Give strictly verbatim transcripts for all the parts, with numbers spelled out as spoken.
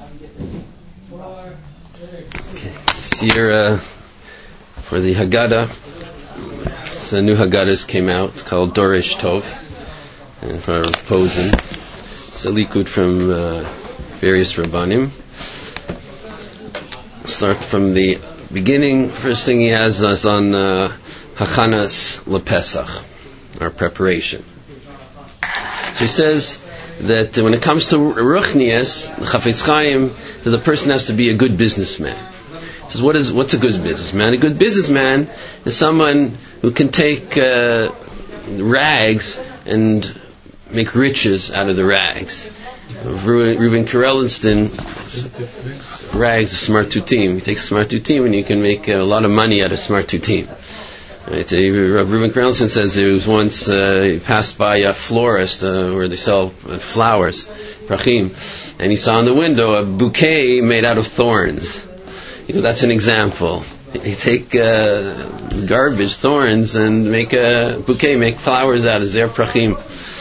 Okay, this year uh, for the Haggadah, the new Haggadahs came out. It's called Dorish Tov, and for Posen, it's a likud from uh, various Rabbanim. Start from the beginning. First thing he has is on uh, Hachanas LePesach, our preparation. So he says that when it comes to Ruchnias, the Chafetz Chaim, that the person has to be a good businessman. He says, what is, what's a good businessman? A good businessman is someone who can take uh, rags and make riches out of the rags. Reuben Karelinston, rags, Smartutim. You take Smartutim and you can make a lot of money out of Smartutim. Right? Reuben Karelinston says there was once uh, he passed by a florist uh, where they sell flowers, prachim, and he saw in the window a bouquet made out of thorns. He goes, that's an example. You take uh, garbage, thorns, and make a bouquet, make flowers out of their prachim,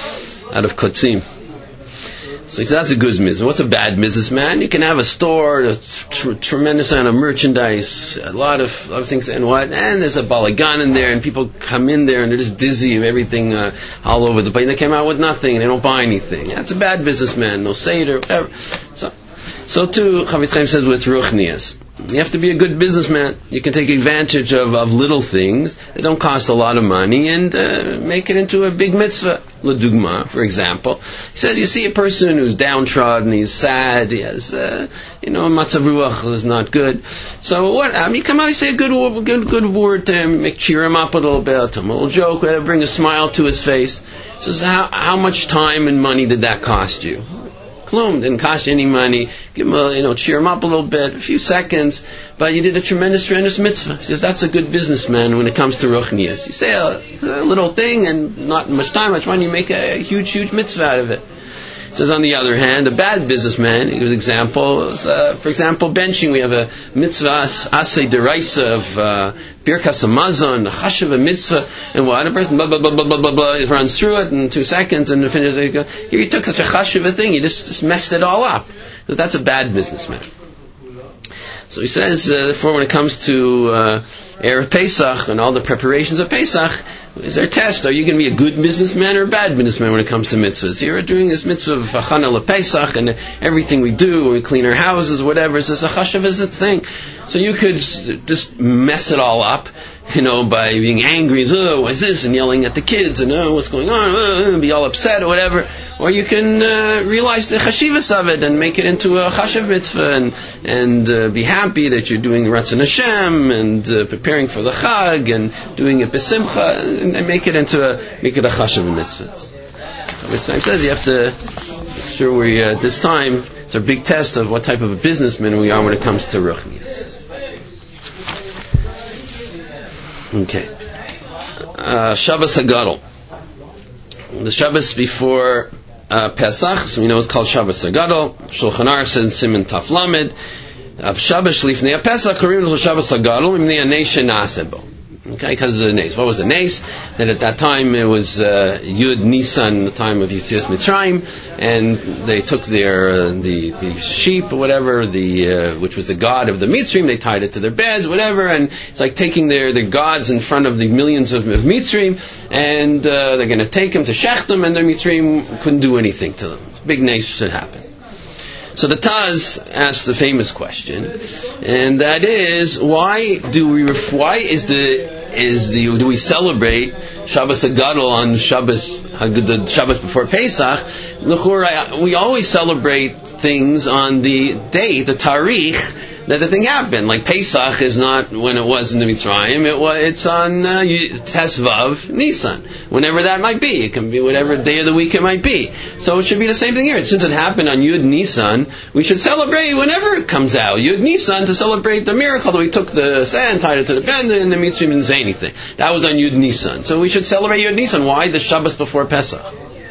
out of kotzim. So he said, that's a good business. What's a bad businessman? You can have a store, a tr- tremendous amount of merchandise, a lot of, lot of things, and what? And there's a balagan in there, and people come in there, and they're just dizzy of everything uh, all over the place. They came out with nothing, and they don't buy anything. That's a bad businessman, no seder, whatever. So, so too, Chafetz Chaim says with Ruchnias. You have to be a good businessman. You can take advantage of, of little things that don't cost a lot of money and uh, make it into a big mitzvah. L'dugma, for example. He says, you see a person who's downtrodden, he's sad, he has, uh, you know, matzav ruach is not good. So what, I mean, you come out and say a good, good, good word to him, make, cheer him up a little bit, tell him a little joke, bring a smile to his face. He says, how, how much time and money did that cost you? Klum, didn't cost you any money. Give him a, you know, cheer him up a little bit, a few seconds, but you did a tremendous, tremendous mitzvah. He says, that's a good businessman when it comes to Ruchnias. You say a, a little thing and not much time, much money, you make a huge, huge mitzvah out of it. He says, on the other hand, a bad businessman, he gives an example, is, uh, for example, benching. We have a mitzvah, asay deraisa of uh, birkas hamazon, a chashav, a mitzvah, and what? A person, blah, blah, blah, blah, blah, blah, blah, runs through it in two seconds and finishes it. Here you took such a chashav a thing, you just, just messed it all up. So that's a bad businessman. So he says, uh, therefore, when it comes to uh, Erev Pesach and all the preparations of Pesach, is there a test? Are you going to be a good businessman or a bad businessman when it comes to mitzvahs? You're doing this mitzvah of Hachana LePesach, and everything we do, when we clean our houses, whatever, says a chashav is a thing. So you could just mess it all up, you know, by being angry, oh, what's this, and yelling at the kids, and oh, what's going on, oh, and be all upset or whatever. Or you can uh, realize the chashivas of it and make it into a chashav mitzvah and and uh, be happy that you're doing Ratzon Hashem and uh, preparing for the Chag and doing it b'simcha and, and make it into a make it a chashav mitzvah. Chafetz Chaim says you have to make sure we uh, this time it's a big test of what type of a businessman we are when it comes to Ruchnias. Okay, uh, Shabbos Hagadol. The Shabbos before uh, Pesach, so we know it's called Shabbos Hagadol. Shulchan Aruch says Siman Taf Lamed. Of Shabbos Lifnei Pesach, Karim to Shabbos Hagadol, Imnei Anei Nasebo. Okay, because of the nace. What was the nace? That at that time it was uh, Yud Nisan, the time of Yetzias Mitzrayim, and they took their uh, the the sheep or whatever, the uh, which was the god of the Mitzrayim. They tied it to their beds, whatever, and it's like taking their their gods in front of the millions of, of Mitzrayim, and uh, they're going to take them to shech them, and their Mitzrayim couldn't do anything to them. Big nace should happen. So the Taz asks the famous question, and that is, why do we? Ref- why is the is the do we celebrate Shabbos Hagadol on Shabbos the Shabbos before Pesach? We always celebrate things on the date, the tarikh, that the thing happened. Like Pesach is not when it was in the Mitzrayim, it was, it's on uh, Tesvav Nisan, whenever that might be. It can be whatever day of the week it might be. So it should be the same thing here. Since it happened on Yud Nisan, we should celebrate whenever it comes out. Yud Nisan, to celebrate the miracle that we took the sand, tied it to the bend, and the Mitzrayim didn't say anything. That was on Yud Nisan. So we should celebrate Yud Nisan. Why? The Shabbos before Pesach.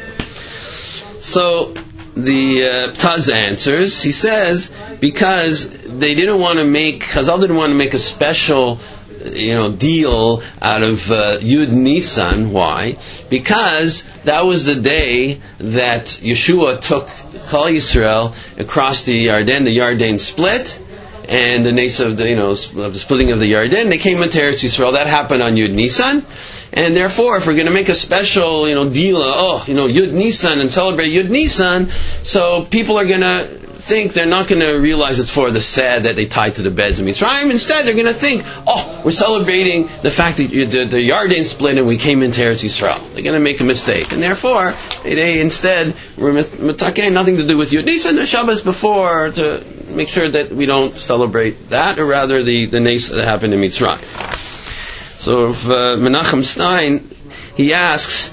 So the uh, Taz answers, he says, because they didn't want to make, Chazal didn't want to make a special you know, deal out of uh, Yud Nisan. Why? Because that was the day that Yeshua took Klal Yisrael across the Yarden. The Yarden split, and the nace of the, you know, of the splitting of the Yarden, they came into Eretz Yisrael. That happened on Yud Nisan. And therefore, if we're going to make a special, you know, deal, oh, you know, Yud Nisan and celebrate Yud Nisan, so people are going to think, they're not going to realize it's for the sad that they tied to the beds of Mitzrayim. Instead, they're going to think, oh, we're celebrating the fact that the, the Yarden split and we came into Eretz Yisrael. They're going to make a mistake. And therefore, they instead, we're mitake, nothing to do with Yud Nisan, the Shabbos before, to make sure that we don't celebrate that, or rather the, the nace that happened in Mitzrayim. So if, uh, Menachem Stein, he asks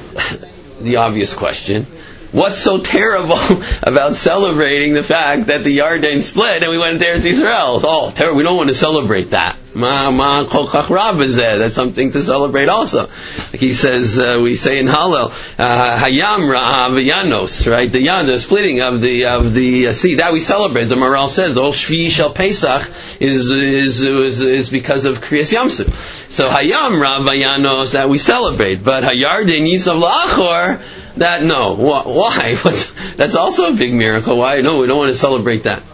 the obvious question, what's so terrible about celebrating the fact that the Yarden split and we went to Eretz Yisrael? Oh, terrible. We don't want to celebrate that. Ma ma kol kach rab is there. That's something to celebrate also. He says, uh, we say in Hallel, uh, Hayam Ra'av Yanos, right? The Yan, the splitting of the of the uh, sea. That we celebrate. The Maral says, the whole Shvi Shel Pesach is is is, is because of Kriyas Yamsuf. So Hayam Ra'av Yanos, that we celebrate. But Hayarden Yisav La'achor, that no. Why? What's, that's also a big miracle. Why? No, we don't want to celebrate that.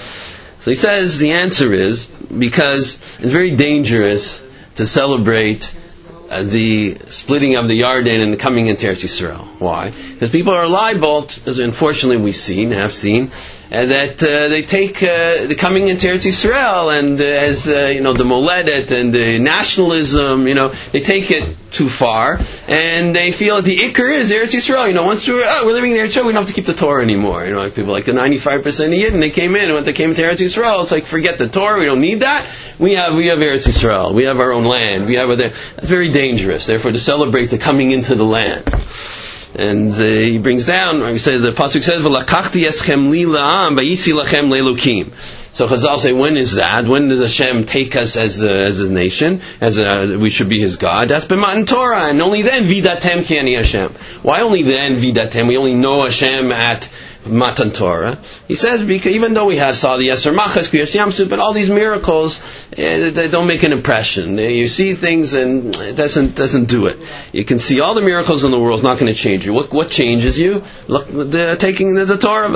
So he says the answer is because it's very dangerous to celebrate uh, the splitting of the Yarden and the coming into Eretz Yisrael. Why? Because people are liable, as unfortunately we've seen, have seen, uh, that uh, they take uh, the coming into Eretz Yisrael and uh, as uh, you know, the moledet and the nationalism, you know, they take it too far, and they feel that the ikr is Eretz Yisrael. You know, once we're, oh, we're living in Eretz Yisrael, we don't have to keep the Torah anymore. You know, like people like the ninety-five percent of Yidden, they came in, and when they came to Eretz Yisrael, it's like, forget the Torah, we don't need that. We have, we have Eretz Yisrael. We have our own land. We have a, that's very dangerous. Therefore, to celebrate the coming into the land. And uh, he brings down, he says, the pasuk says, "V'lakachti eschem li la'am, v'yisi lachem le'elukim." So Chazal say, when is that? When does Hashem take us as a, as a nation? As a, we should be His God? That's b'matan Torah, and only then vidatem ki ani Hashem. Why only then vidatem? We only know Hashem at Matan Torah. He says, because even though we have saw the Yasser Machas, Kriyas Yamsuf, but all these miracles, eh, they don't make an impression. You see things and it doesn't doesn't do it. You can see all the miracles in the world, it's not going to change you. What what changes you? Look, the taking the, the Torah.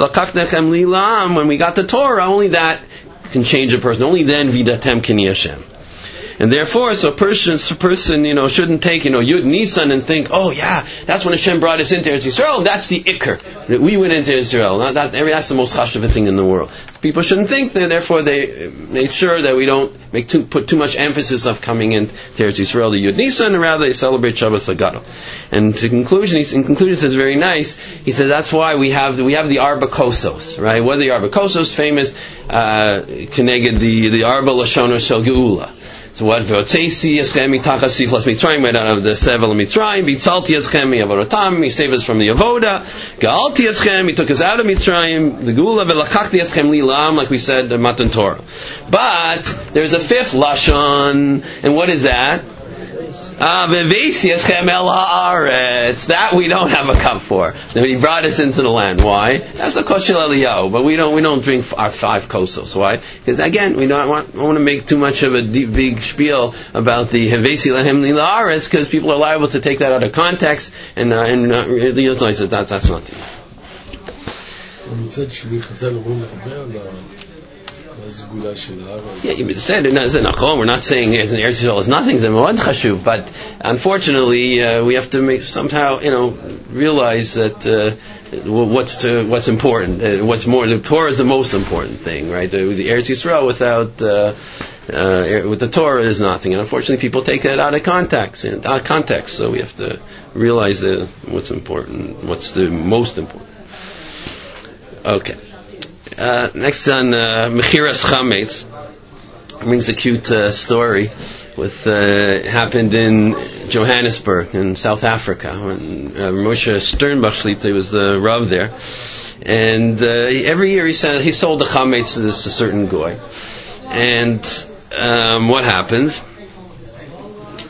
When we got the Torah, only that can change a person. Only then vidatem kini Hashem. And therefore, so a person, a person, you know, shouldn't take, you know, Yud Nisan and think, oh yeah, that's when Hashem brought us into Eretz Yisrael. That's the ikr. That we went into Israel. Not, that, that's the most chashuv thing in the world. So people shouldn't think that. Therefore, they make sure that we don't make too, put too much emphasis of coming into Eretz Yisrael, the Yud Nisan, and rather they celebrate Shabbos Hagadol. And to conclusion, he's, in conclusion, he says very nice. He says that's why we have we have the Arba Kosos, right? What are the Arba Kosos? Famous, uh, connected the the Arba Lashonos Shel Geula. So what? V'otzeisi eschem mitachas sichlas Mitzrayim, right out of the Sevel of Mitzrayim. Bitzalti eschem mi'avodotam, he saved us from the Avoda. Ga'alti eschem, he took us out of Mitzrayim. The Geula v'lakachti eschem li la'am, like we said, the Matan Torah. But there's a fifth lashon, and what is that? Ah, v'veisi eschem el haaretz. That we don't have a cup for. That He brought us into the land. Why? That's the koshel Eliyahu. But we don't we don't drink our five kosos. Why? Because again, we don't want, don't want to make too much of a deep, big spiel about the v'veisi lahem li haaretz, because people are liable to take that out of context and uh, and uh, realize that that's, that's not the. Yeah, you said it. We're not saying Eretz Yisrael is nothing. It's more chashuv, but unfortunately, uh, we have to make somehow, you know, realize that uh, what's to, what's important. Uh, what's more, the Torah is the most important thing, right? The, the Eretz Yisrael without uh, uh, with the Torah is nothing, and unfortunately, people take that out of context. Out of context, so we have to realize that what's important, what's the most important. Okay. Uh, next on uh, Mechiras Chametz brings a cute uh, story with uh, happened in Johannesburg in South Africa when uh, Moshe Sternbach Shlita was the Rav there, and uh, every year he said he sold the Chametz to this a certain goy, and um, what happens?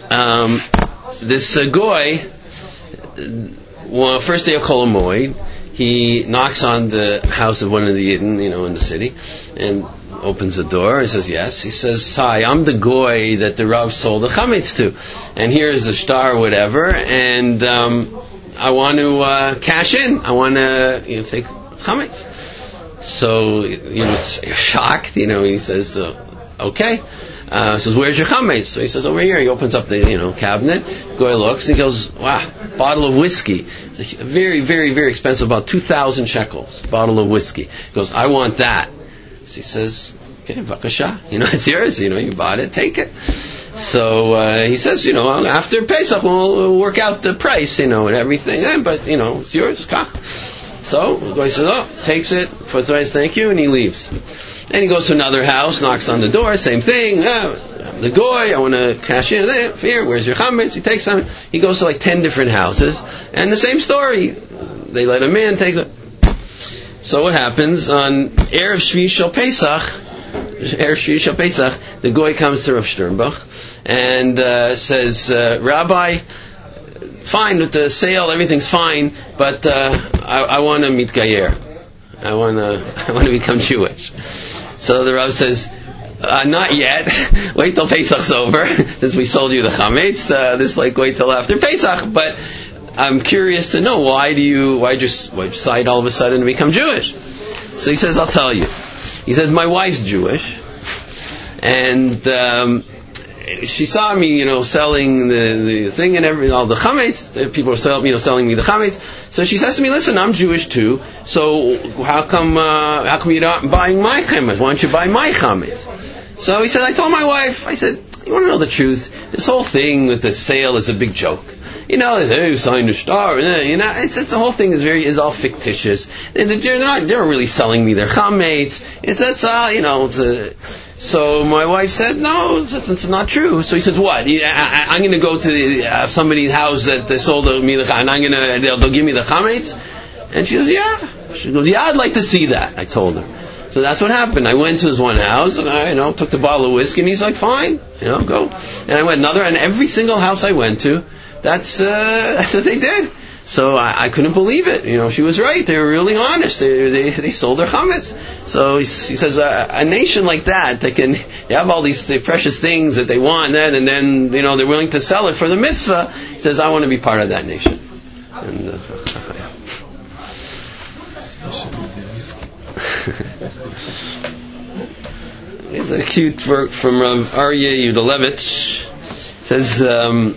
Um, this uh, goy, well, first day of Chol Hamoed, he knocks on the house of one of the Yidden, you know, in the city, and opens the door. He says, yes. He says, hi, I'm the goy that the Rav sold the chametz to, and here's the star, whatever, and um, I want to uh, cash in. I want to, you know, take chametz. So, you know, you're shocked. You know, he says, uh, okay. Uh, says, where's your chametz? So he says, over here. He opens up the, you know, cabinet. Goy looks and he goes, wow, bottle of whiskey. It's a very, very, very expensive, about two thousand shekels, bottle of whiskey. He goes, I want that. So he says, okay, vakasha, you know, it's yours, you know, you bought it, take it. So uh, he says, you know, after Pesach we'll, we'll work out the price, you know, and everything, eh, but, you know, it's yours, kach. So the guy says, oh, takes it, puts it, thank you, and he leaves. And he goes to another house, knocks on the door, same thing, oh, I'm the goy, I want to cash in, there, here, where's your chametz? He takes some, he goes to like ten different houses, and the same story, they let him in, takes it. So what happens on Erev Shvi Shel Pesach? Erev Shvi Shel Pesach, the goy comes to Rav Sternbuch and uh, says, uh, Rabbi, fine with the sale, everything's fine, but uh, I, I want to meet Gayer. I want to, I want to become Jewish. So the Rav says, uh, not yet. Wait till Pesach's over, since we sold you the chametz. Uh, this like wait till after Pesach, but. I'm curious to know, why do you, why just why decide all of a sudden to become Jewish? So he says, I'll tell you. He says, my wife's Jewish, and um, she saw me, you know, selling the, the thing and every, all the chametz. People are sell, you know, selling me the chametz. So she says to me, listen, I'm Jewish too, so how come, uh, how come you're not buying my chametz? Why don't you buy my chametz? So he said, I told my wife, I said, you want to know the truth? This whole thing with the sale is a big joke. You know, they say, hey, sign the star, you know, it's, it's the whole thing is very, is all fictitious. They're, they're not, they're really selling me their chametz. It's, that's all, you know, it's a, so my wife said, no, it's, it's not true. So he said, what? I, I, I'm going to go to the, uh, somebody's house that they sold me the, and I'm going to, they'll, they'll give me the chametz? And she goes, yeah. She goes, yeah, I'd like to see that. I told her. So that's what happened. I went to his one house, and I, you know, took the bottle of whiskey, and he's like, fine, you know, go. And I went another, and every single house I went to, That's uh, that's what they did. So I, I couldn't believe it. You know, she was right. They were really honest. They they, they sold their chametz. So he, he says, uh, a nation like that, they can they have all these the precious things that they want, then and then you know they're willing to sell it for the mitzvah. He says, I want to be part of that nation. And, uh, it's a cute work from Rav Aryeh Yudalevich. It says. Um,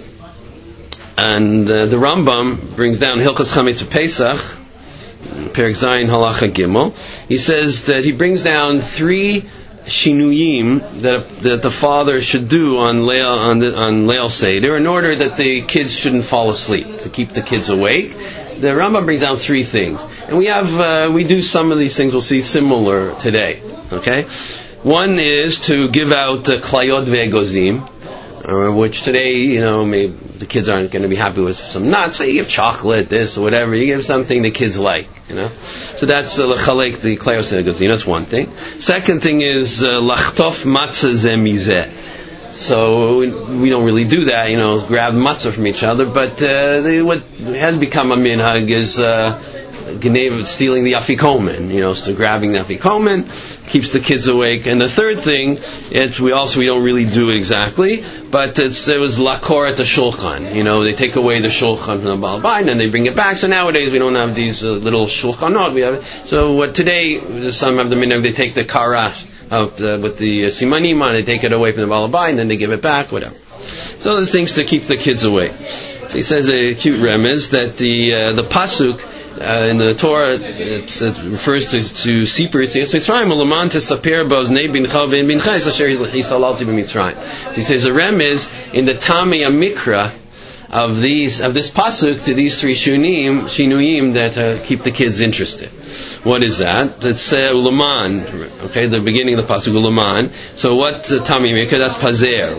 And uh, the Rambam brings down Hilchos Chametz Pesach, Perek Zayin Halacha Gimel. He says that he brings down three shinuyim that that the father should do on Leil on the, on Leil Seder in order that the kids shouldn't fall asleep, to keep the kids awake. The Rambam brings down three things, and we have uh, we do some of these things. We'll see similar today. Okay, one is to give out uh, klayot ve'egozim. Uh, which today, you know, maybe the kids aren't going to be happy with some nuts, so you give chocolate, this or whatever, you give something the kids like, you know. So that's l'chalek uh, the klayos negozim. That's one thing. Second thing is lachtof matzah ze mizeh. So we don't really do that, you know, grab matzah from each other. But uh, they, what has become a minhag is uh, Genev, stealing the afikomen, you know, so grabbing the afikomen keeps the kids awake. And the third thing, it we also we don't really do exactly, but it's there was lakor at the shulchan. You know, they take away the shulchan from the Baal Bain and they bring it back. So nowadays we don't have these uh, little shulchanot. We have so what today some have the minhag, they take the karash of the, with the uh, simanim on, they take it away from the Baal Bain, then they give it back, whatever. So there's things to keep the kids awake. So he says a cute remez that the uh, the pasuk. Uh, in the Torah, it's, it refers to, to Sipur. It says, "Mitzrayim ulaman tesaper ba'oznei bincha ve'in bincha asher hisalalti b'Mitzrayim." He says a remez in the Tami Mikra of these of this pasuk to these three shunim shinuyim that uh, keep the kids interested. What is that? It's uh, ulaman. Okay, the beginning of the pasuk ulaman. So what uh, Tami Mikra? That's pazer.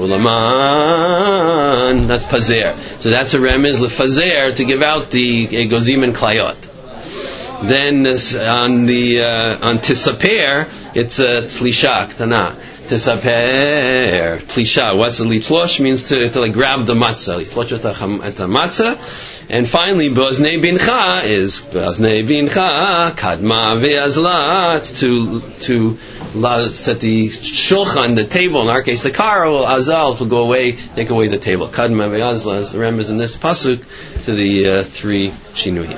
Ulaman. That's pazer. So that's a remez lefazer to give out the egozim and klayot. Then this, on the uh, on tisaper, it's a uh, tlishak tana Tisaper. Tlisha. What's a litlosh? Means to, to like grab the matzah. Litlosh at the matzah. And finally, Boznei Bincha is Boznei Bincha Kadma Ve'azlat to to set the shulchan, the table. In our case, the car will azal will go away, take away the table. Kadma Ve'azlat. The rem is in this pasuk to the uh, three shinuhim.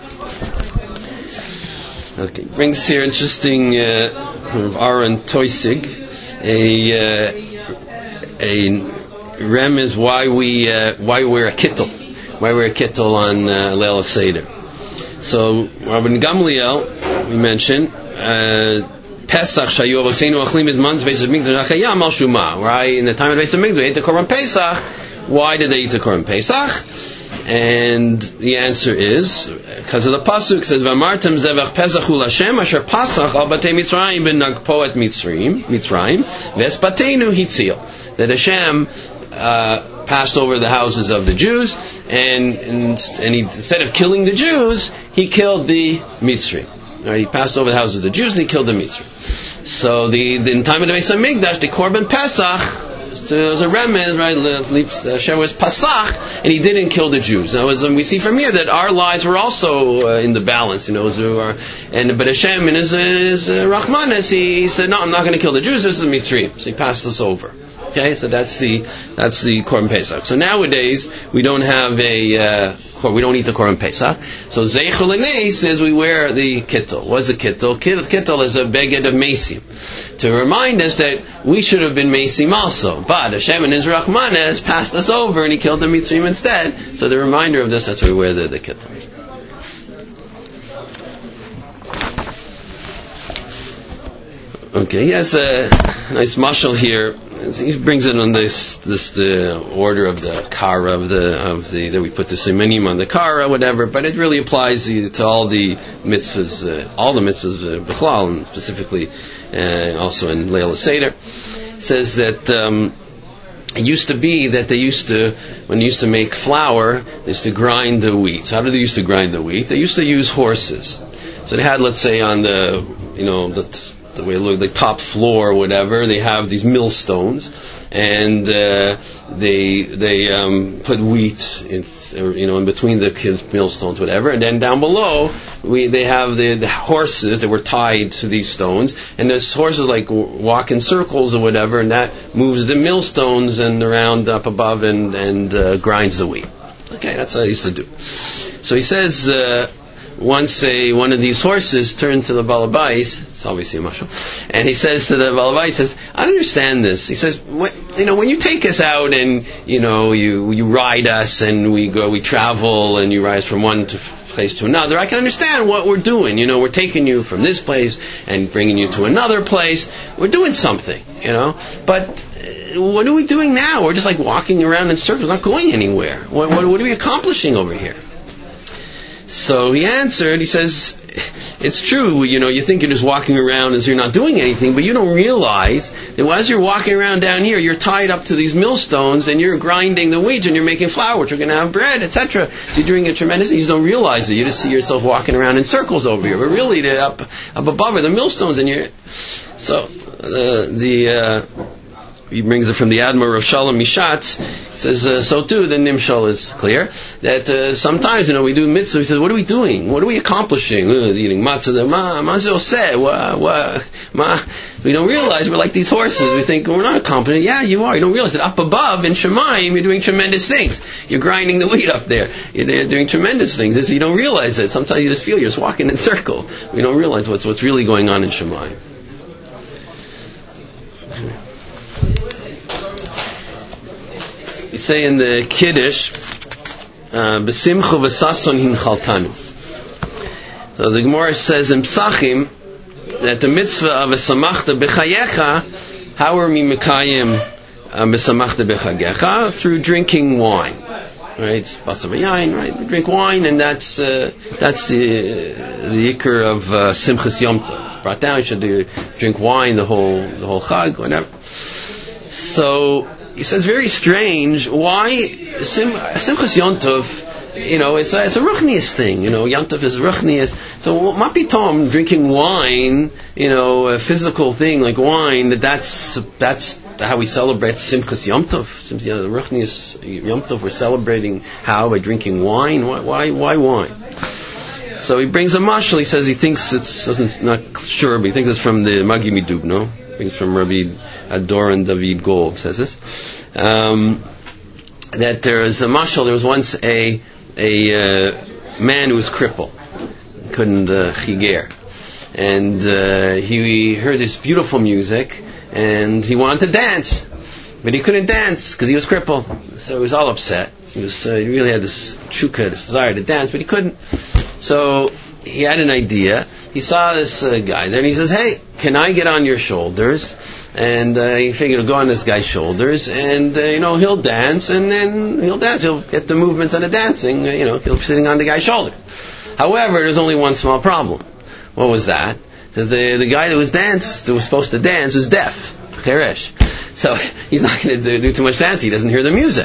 Okay, brings here interesting uh, Aaron Toysig, a uh, a rem is why we uh, why we're a kittel. Why we're a kittel on uh, Leil Seder. So, Rabbi Gamliel, we mentioned, Pesach, Shayu Avosenu Achlim Idman's Beis HaMikdash Achayam Al Shumah. Right? In the time of the Beis HaMikdash, they ate the Korban Pesach. Why did they eat the Korban Pesach? And the answer is, because of the Pasuk, it says, V'amartem zevach Pesach hu Lashem, asher Pasach al Batei Mitzrayim ben Nagpo et Mitzrayim, Mitzrayim, V'espatenu hitzil. That Hashem uh, passed over the houses of the Jews, and, and, and he, instead of killing the Jews, he killed the Mitzri. Right, he passed over the houses of the Jews and he killed the Mitzri. So the, the in the time of the Beis HaMikdash, the Korban Pesach, there's a remez, right? Hashem was Pasach, and he didn't kill the Jews. Now, as we see from here, that our lives were also uh, in the balance, you know. Are, and but Hashem, in his, his uh, Rahmanis, he, he said, "No, I'm not going to kill the Jews. This is the Mitzri." So he passed us over. Okay, so that's the that's the Korban Pesach. So nowadays we don't have a uh, we don't eat the Korban Pesach. So Zeichel Lenes is we wear the kittel. What's the kittel? Kittel is a beged of mesim, to remind us that we should have been mesim also. But Hashem in His Rahman has passed us over and He killed the Mitzrim instead. So the reminder of this, that's why we wear the, the kittel. Okay, he has a nice mashal here. He brings it on this this the order of the kara of the of the that we put the simanim on the kara, whatever. But it really applies to, to all the mitzvahs, uh, all the mitzvahs uh, b'chlal, and specifically uh, also in Leil Seder. It says that um, it used to be that they used to, when they used to make flour, they used to grind the wheat. So how did they used to grind the wheat? They used to use horses. So they had, let's say, on the you know the the way it looked, the top floor or whatever, they have these millstones, and uh, they they um, put wheat in, you know, in between the millstones, whatever, and then down below we they have the, the horses that were tied to these stones, and this horses like walk in circles or whatever, and that moves the millstones and around up above and and uh, grinds the wheat. Okay, that's what I used to do. So he says. Uh, Once a one of these horses turned to the balabais, it's obviously a mashal, and he says to the balabais, he says, "I understand this." He says, what, "You know, when you take us out and you know you you ride us and we go, we travel and you ride us from one to place to another, I can understand what we're doing. You know, we're taking you from this place and bringing you to another place. We're doing something, you know. But uh, what are we doing now? We're just like walking around in circles, not going anywhere. What what, what are we accomplishing over here?" So he answered, he says, it's true, you know, you think you're just walking around as you're not doing anything, but you don't realize that as you're walking around down here, you're tied up to these millstones and you're grinding the wheat and you're making flour, which you're going to have bread, et cetera. You're doing a tremendous thing. You just don't realize it. You just see yourself walking around in circles over here. But really, the, up, up above are the millstones and you're... So, uh, the... Uh, he brings it from the Admor of Shalom Mishatz. He says, uh, so too, the Nimshal is clear, that uh, sometimes, you know, we do mitzvah, he says, what are we doing? What are we accomplishing? Uh, eating matzah, ma, mazel seh, wa, wa, ma. We don't realize we're like these horses. We think, well, we're not accomplishing. Yeah, you are. You don't realize that up above in Shemayim, you're doing tremendous things. You're grinding the wheat up there. You're doing tremendous things. You don't realize it. Sometimes you just feel you're just walking in circles. We don't realize what's what's really going on in Shemayim. You say in the Kiddush, "B'simcha v'sason hinchaltanu." So the Gemara says in Psachim that the mitzvah of v'samachta b'chayecha, how are we mekayim v'samachta b'chayecha? Through drinking wine, right? Basar v'yayin, right? We drink wine, and that's uh, that's the uh, the ikar of uh, Simchas Yom Tov. It's brought down. You should do, drink wine the whole the whole Chag, whatever. So he says, very strange. Why Sim, Simchas Yom Tov you know, it's a, it's a ruchnius thing. You know, Yom Tov is ruchnius. So mapitom, drinking wine, you know, a physical thing like wine, that that's that's how we celebrate Simchas Yom Tov. The ruchnius Yom Tov, we're celebrating how? By drinking wine. Why why, why wine? So he brings a mashal. He says he thinks it's doesn't not sure, but he thinks it's from the Magi Midubno. He brings from Rabbi Adoran David Gold. Says this. Um, that there is a mashal. There was once a a uh, man who was crippled, couldn't uh, chiger, and uh, he heard this beautiful music, and he wanted to dance, but he couldn't dance because he was crippled. So he was all upset. He was uh, he really had this chukka, this desire to dance, but he couldn't. So he had an idea. He saw this uh, guy there, and he says, "Hey, can I get on your shoulders?" And uh, he figured he'll go on this guy's shoulders, and uh, you know he'll dance, and then he'll dance. He'll get the movements and the dancing. Uh, you know, he'll be sitting on the guy's shoulder. However, there's only one small problem. What was that? The the, the guy that was dance that was supposed to dance was deaf, cheresh. So he's not going to do, do too much dance. He doesn't hear the music.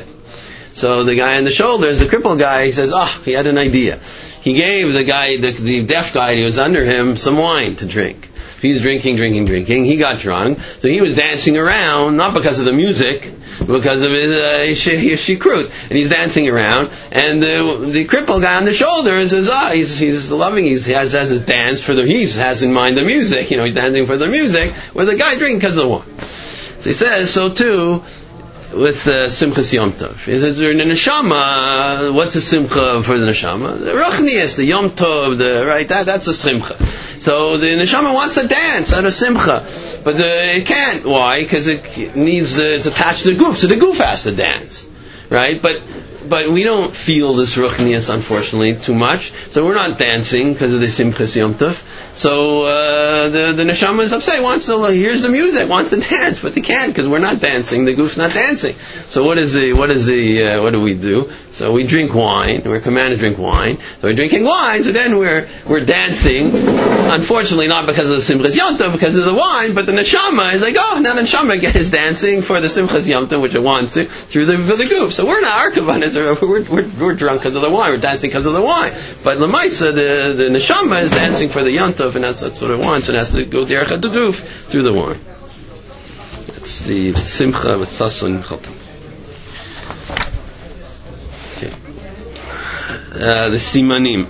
So the guy on the shoulders, the crippled guy, he says, "Ah, oh, he had an idea." He gave the guy, the, the deaf guy who was under him, some wine to drink. He's drinking, drinking, drinking. He got drunk, so he was dancing around, not because of the music, but because of his uh, shikrut. And he's dancing around, and the, the crippled guy on the shoulder says, "Ah, oh, he's, he's loving. He's, he has has a dance for the. He has in mind the music. You know, he's dancing for the music. Where the guy drinking because of the wine." So he says, so too with uh, Simchas Yom Tov. Is it in the neshama? What's the simcha for the neshama? The ruchnius, the Yom Tov, the right. That that's a simcha. So the neshama wants to dance out of simcha, but the, it can't. Why? Because it needs the, it's attached to the goof, so the goof has to dance, right? But but we don't feel this ruchnius, unfortunately, too much. So we're not dancing because of the Simchas Yom Tov. So uh, the the neshama is upset. Wants to hears the music, wants to dance, but they can't because we're not dancing. The goof's not dancing. So what is the what is the uh, what do we do? So we drink wine. We're commanded to drink wine. So we're drinking wine. So then we're we're dancing. Unfortunately, not because of the Simchas Yom Tov, because of the wine. But the neshama is like, oh, now the neshama is dancing for the Simchas Yom Tov, which it wants to through the for the goof. So we're not our kavanas. We're, we're we're drunk because of the wine. We're dancing because of the wine. But lemaisa, the the neshama is dancing for the Yom Tov, and that's that's what it wants. And it has to go derech the goof through the wine. That's the simcha with sason chotam. Uh, the simanim.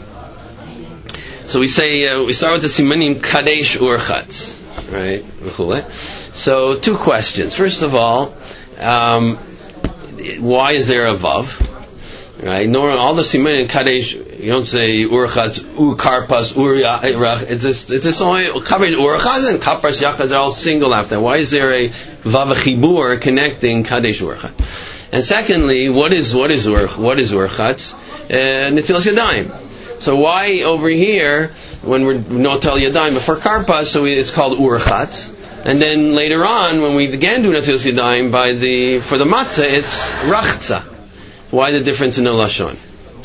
So we say uh, we start with the simanim kadesh urchatz, right? So two questions. First of all, um, why is there a vav? Right? Nor all the simanim kadesh. You don't say urchatz, ur karpas, ur yach. It's just it's just only covered urchatz and karpas yachaz are all single after. Why is there a vav chibur connecting kadesh urchatz? And secondly, what is what is ur what is urchatz? Netilas Yadayim. So why over here, when we're Notel Yadayim, but for Karpas, so we, it's called Urchat, and then later on, when we again do Netilas Yadayim, by the for the Matzah, it's Rachza. Why the difference in the Lashon?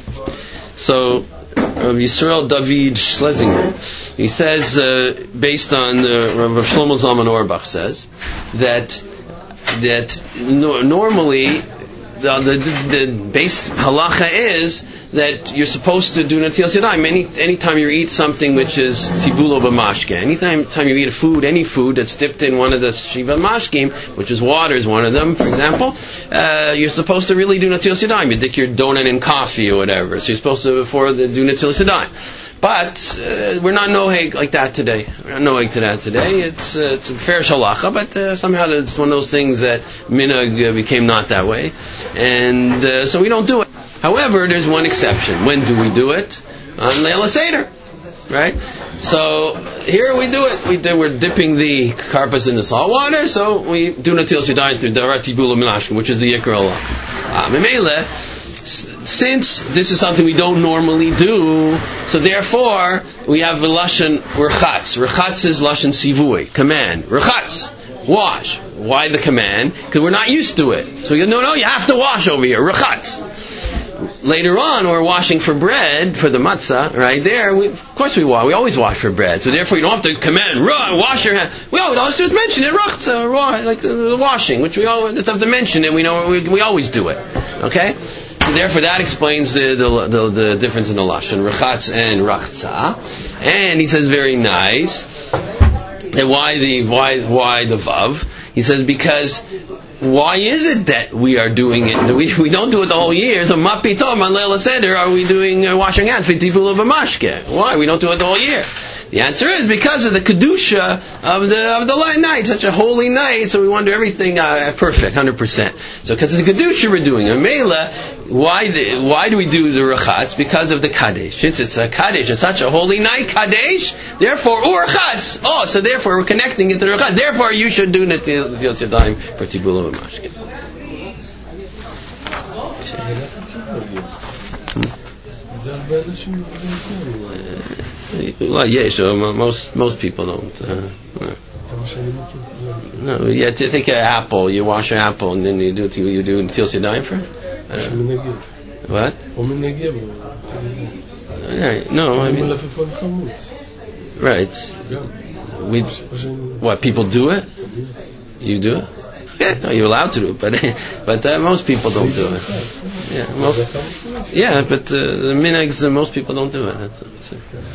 So Rav Yisrael David Schlesinger, he says, uh, based on uh, Rav Shlomo Zalman Auerbach says that that no, normally. The, the, the base halacha is that you're supposed to do netilas yadayim any anytime you eat something which is tibulo b'mashke. Anytime time you eat a food, any food that's dipped in one of the shiva mashkim, which is water, is one of them, for example, uh, you're supposed to really do netilas yadayim. You dip your donut in coffee or whatever. So you're supposed to before the, do netilas yadayim. But uh, we're not noheg like that today. We're not noheg to that today. It's uh, it's a fair shalacha, but uh, somehow it's one of those things that minhag uh, became not that way, and uh, so we don't do it. However, there's one exception. When do we do it? On Leila Seder, right? So here we do it. We do, we're dipping the karpas in the salt water, so we do netilas yadayim through darat tibula minashkim, which is the yikar Allah. Memele. Since this is something we don't normally do, so therefore we have a lashon rechatz. Rechatz is lashon sivui, command. Rechatz, wash. Why the command? Because we're not used to it. So you no, no, you have to wash over here. Rechatz. Later on, we're washing for bread for the matzah. Right there, we, of course we wash. We always wash for bread. So therefore, you don't have to command wash your hand. We always all just mention it, rachza, like the, the washing, which we always have to mention it. We know we, we always do it. Okay. Therefore, that explains the the, the, the difference in the lashon rechatz and rachza. And he says very nice. And why the why why the vav? He says because why is it that we are doing it? We we don't do it the whole year. So mapitom on Leila Seder are we doing uh, washing hands for people of a mashke? Why we don't do it the whole year? The answer is because of the kedusha of the of the night, such a holy night. So we want to do everything uh, perfect, hundred percent. So because of the kedusha we're doing a mela. Why the, why do we do the rechatz? Because of the kadesh. Since it's a kadesh, it's such a holy night, kadesh. Therefore, or rechatz. Oh, so therefore we're connecting it to the rechatz. Therefore, you should do Netilas Yadayim for Tibula V'Mashke. Well, yeah, so most most people don't. Uh, no. No, yeah. To take an apple, you wash an apple, and then you do you do Netilas Yadayim for it. Uh, what? Right. No, I mean. Right. We. What? People do it? You do it? Okay. No, you're allowed to do it, but but uh, most people don't do it. Yeah. Most, yeah, but uh, the minags, uh, most people don't do it. That's,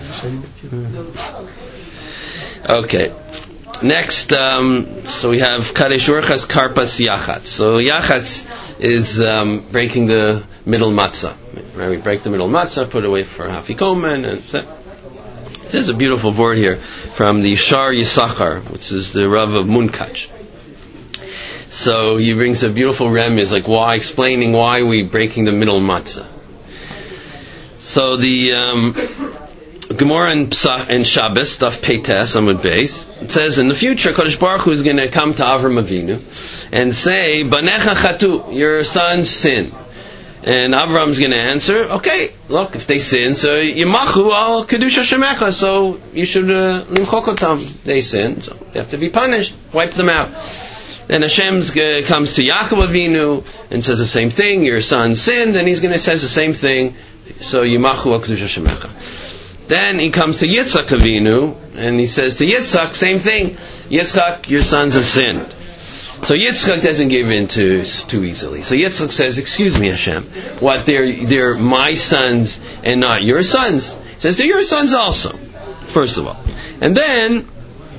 that's okay. Next, um, so we have Kadesh Urchas Karpas Yachatz. So Yachatz is um, breaking the middle matzah. Right? We break the middle matzah, put it away for hafikomen, and so. There's a beautiful word here from the Shar Yisachar, which is the Rav of Munkach. So he brings a beautiful remez, like why, explaining why we breaking the middle matzah. So the um, Gemara and Psach and Shabbos, stuff Peites, Amud Beis, it says in the future, Kodesh Baruch Hu is going to come to Avram Avinu and say, Banecha chatu, your sons sin. And Avram's going to answer, okay, look, if they sin, so Yimachu al Kedusha Shemecha, so you should limchok otam. They sin, so they have to be punished, wipe them out. Then Hashem uh, comes to Yaakov Avinu and says the same thing, your son sinned, and he's going to say the same thing, so Yimachu al Kedusha Shemecha. Then he comes to Yitzchak Avinu, and he says to Yitzchak, same thing, Yitzchak, your sons have sinned. So Yitzchak doesn't give in to too easily. So Yitzchak says, excuse me, Hashem, what, they're, they're my sons and not your sons? He says, they're your sons also, first of all. And then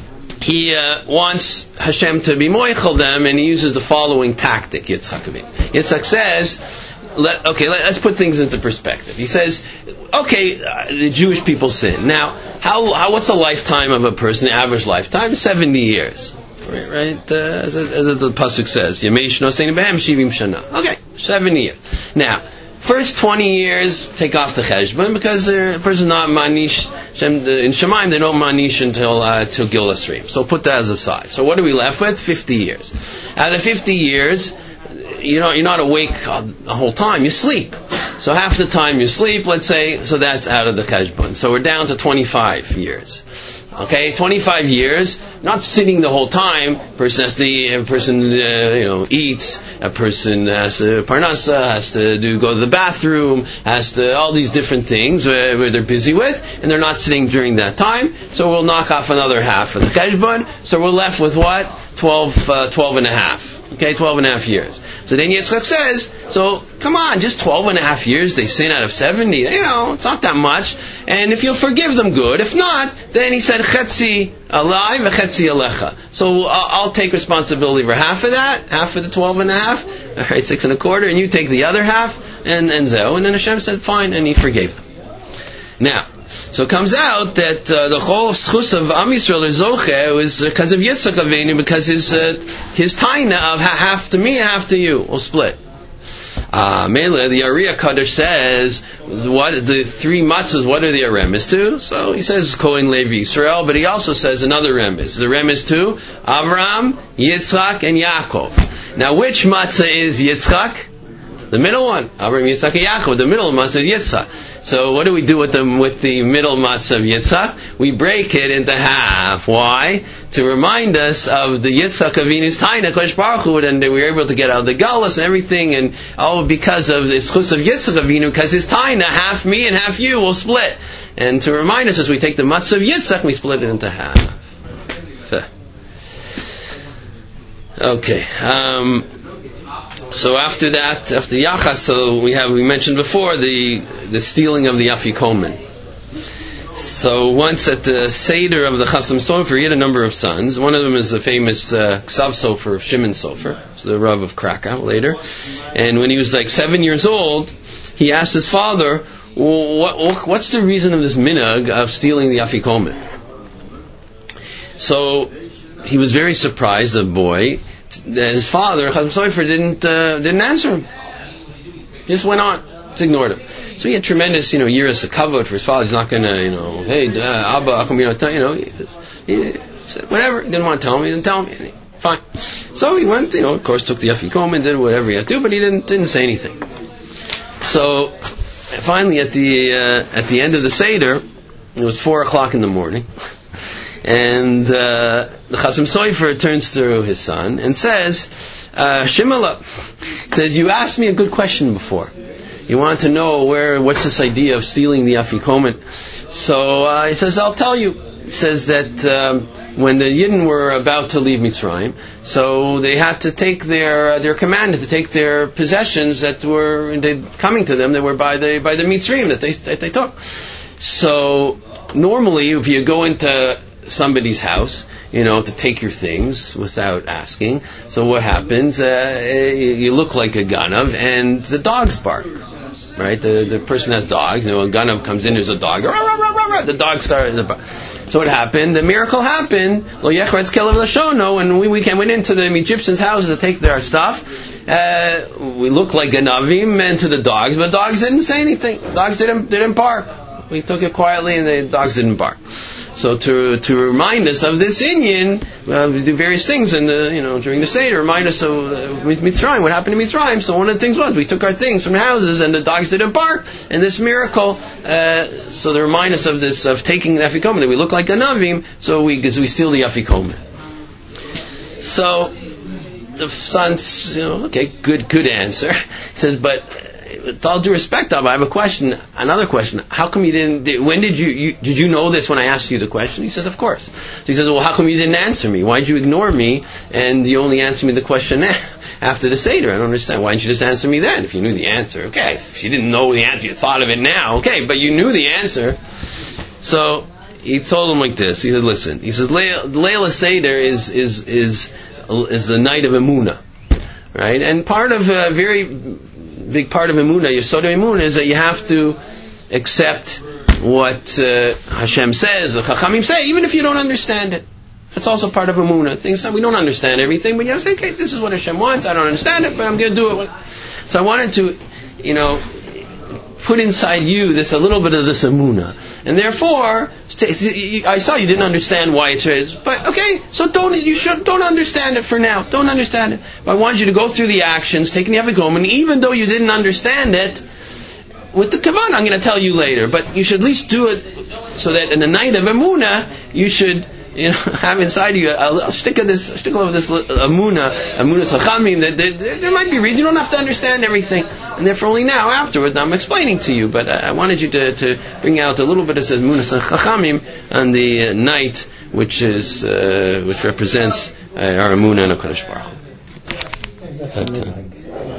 he uh, wants Hashem to be moichel them, and he uses the following tactic, Yitzchak Avinu. Yitzchak says, let, okay, let, let's put things into perspective. He says, okay, uh, the Jewish people sin. Now, how, how what's the lifetime of a person, the average lifetime? seventy years. Right, right? Uh, as, as the pasuk says, Yemei shnoseinu behem shivim shana. Okay, seventy years. Now, first twenty years, take off the cheshbon, because a person's not manish, in Shemaim, they don't manish until, uh, till Gil Asrim. So put that as a side. So what are we left with? fifty years. Out of fifty years, you know, you're not awake the whole time, you sleep. So half the time you sleep, let's say, so that's out of the cheshbon. So we're down to twenty-five years. Okay, twenty-five years, not sitting the whole time. Person has to, a person, uh, you know, eats. A person has to parnasa, has to do go to the bathroom, has to all these different things where, where they're busy with, and they're not sitting during that time. So we'll knock off another half of the cheshbon. So we're left with what? Twelve, uh, twelve and a half. Okay, twelve and a half years. So then Yitzchak says, so come on, just twelve and a half years, they sin out of seventy, you know, it's not that much, and if you'll forgive them, good. If not, then he said, chetzi alai v'chetzi alecha. So I'll, I'll take responsibility for half of that, half of the twelve and a half, alright, six and a quarter, and you take the other half, and, and zo. And then Hashem said, fine, and he forgave them. Now, so it comes out that uh, the whole schus of Am Yisrael or Zoche was because of Yitzchak Avinu, because his uh, his taina of half to me, half to you, will split. Uh, Mele, the Ariya Kaddish says, what the three matzahs, what are the remes to? So he says Kohen Levi Yisrael, but he also says another remes. The remes to Avram, Yitzchak, and Yaakov. Now which matzah is Yitzchak? The middle one. Avram, Yitzchak, and Yaakov. The middle matzah is Yitzchak. So what do we do with the with the middle matzah of Yitzchak? We break it into half. Why? To remind us of the Yitzchak Avinu's taina, Kodesh Baruch Hu, and we were able to get out of the galus and everything, and all because of the schus of Yitzchak Avinu, because his taina, half me and half you, will split. And to remind us, as we take the matzah of Yitzchak, we split it into half. Okay. Um, So after that, after the Yachas, so we have we mentioned before the the stealing of the Afikomen. So once at the Seder of the Chasam Sofer, he had a number of sons. One of them is the famous uh, Ksav Sofer of Shimon Sofer, so the Rav of Krakow later. And when he was like seven years old, he asked his father, well, what, what's the reason of this minhag of stealing the Afikomen? So he was very surprised, the boy, that his father, Chasam Sofer, didn't, uh, didn't answer him. He just went on, just ignored him. So he had tremendous, you know, years of kavod for his father. He's not going to, you know, hey, uh, Abba, Achim, you know, you know, he, he said whatever. He didn't want to tell me. He didn't tell me. Fine. So he went, you know, of course, took the Afikomen, did whatever he had to do, but he didn't didn't say anything. So finally, at the uh, at the end of the Seder, it was four o'clock in the morning, and uh, the Chasam Sofer turns to his son and says, uh, Shimala, says, you asked me a good question before. You want to know where, what's this idea of stealing the Afikomen? So uh, he says, I'll tell you. He says that um, when the Yidden were about to leave Mitzrayim, so they had to take their, uh, they were commanded to take their possessions that were they, coming to them, that were by the by the Mitzrayim that they that they took. So normally, if you go into somebody's house, you know, to take your things without asking, so what happens? Uh, you look like a ganav, and the dogs bark. Right, the the person has dogs. You know, a ganav comes in, there's a dog. Rah, rah, rah, rah, rah, the dog started. So what happened? The miracle happened. Lo yechretz kelev l'shono. When we we came went into the Egyptians' houses to take their stuff, uh, we looked like ganavim and to the dogs, but dogs didn't say anything. Dogs didn't didn't bark. We took it quietly, and the dogs didn't bark. So to to remind us of this inyan, uh, we do various things, and you know during the Seder, remind us of uh, Mitzrayim, what happened to Mitzrayim. So one of the things was we took our things from houses, and the dogs didn't bark, and this miracle. Uh, so to remind us of this of taking the Afikomen, that we look like a Navim, so we because we steal the Afikomen. So the son's, you know, okay, good good answer. He says, but with all due respect, Abba, I have a question, another question. How come you didn't, when did you, you, did you know this when I asked you the question? He says, of course. So he says, well, how come you didn't answer me? Why did you ignore me and you only answered me the question after the Seder? I don't understand. Why didn't you just answer me then? If you knew the answer, okay. If you didn't know the answer, you thought of it now, okay, but you knew the answer. So he told him like this. He said, listen, he says, Leila Seder is, is, is, is the night of Emunah. Right? And part of a very big part of Emunah, Yesod Emunah, is that you have to accept what uh, Hashem says, the Chachamim say, even if you don't understand it. That's also part of Emunah. Things that we don't understand everything, but you have to say, okay, this is what Hashem wants. I don't understand it, but I'm going to do it. So I wanted to, you know, put inside you this a little bit of this Emunah, and therefore I saw you didn't understand why it is, but okay, so don't you should don't understand it for now. Don't understand it. But I want you to go through the actions, taking the Afikomen, even though you didn't understand it, with the kavanah I'm going to tell you later. But you should at least do it so that in the night of Emunah you should, you know, have inside you a, a stick of this, a stick of this Emunah, Emunah Chachamim. That there, there might be a reason. You don't have to understand everything, and therefore only now, afterwards, I'm explaining to you. But I wanted you to, to bring out a little bit of Emunah Chachamim on the night, which is uh, which represents uh, our Emunah and HaKadosh Baruch Hu.